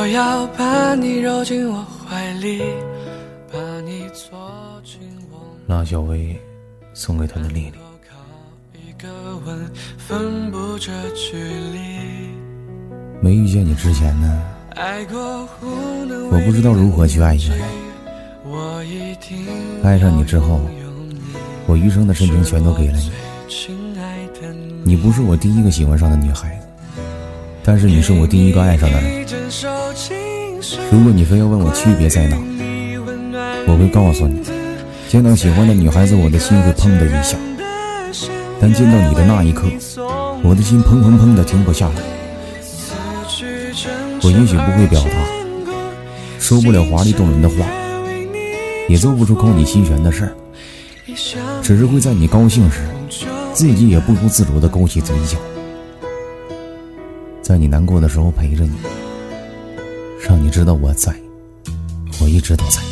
我要把你揉进我怀里，把你做进我拉小薇送给他的丽丽。 一个吻分不这距离。 没遇见你之前呢，我不知道如何去爱一个人。爱上你之后，我余生的深情全都给了你。你不是我第一个喜欢上的女孩子，但是你是我第一个爱上的人。如果你非要问我区别在哪，我会告诉你，见到喜欢的女孩子，我的心会砰的一下，但见到你的那一刻，我的心砰砰砰的停不下来。我也许不会表达，说不了华丽动人的话，也做不出扣你心弦的事儿，只是会在你高兴时，自己也不由自主地勾起嘴角，在你难过的时候陪着你，让你知道我在，我一直都在。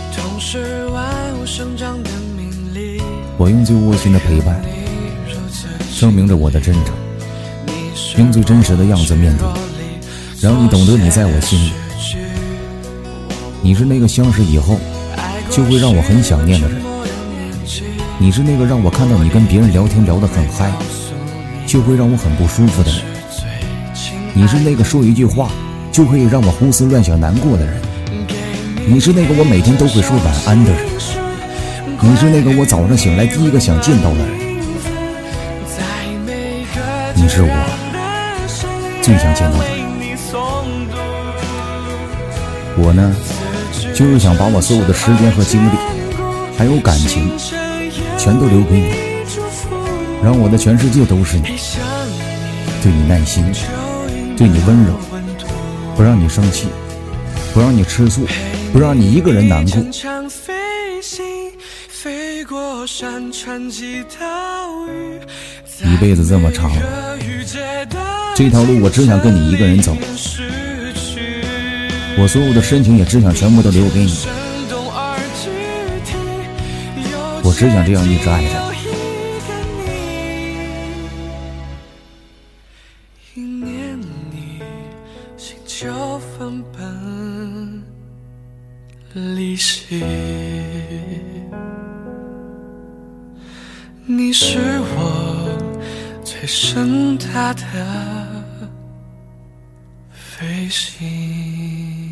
我用最窝心的陪伴，证明着我的真诚，用最真实的样子面对，让你懂得你在我心里。你是那个相识以后就会让我很想念的人，你是那个让我看到你跟别人聊天聊得很嗨就会让我很不舒服的人，你是那个说一句话就可以让我胡思乱想难过的人，你是那个我每天都会说晚安的人，你是那个我早上醒来第一个想见到的人，你是我最想见到的人。我呢，就是想把我所有的时间和精力还有感情全都留给你，让我的全世界都是你，对你耐心，对你温柔，不让你生气，不让你吃醋，不让你一个人难过。一辈子这么长，这条路我只想跟你一个人走，我所有的深情也只想全部都留给你，我只想这样一直爱着你。一念你，心就分崩离析。你是我最盛大的飞行。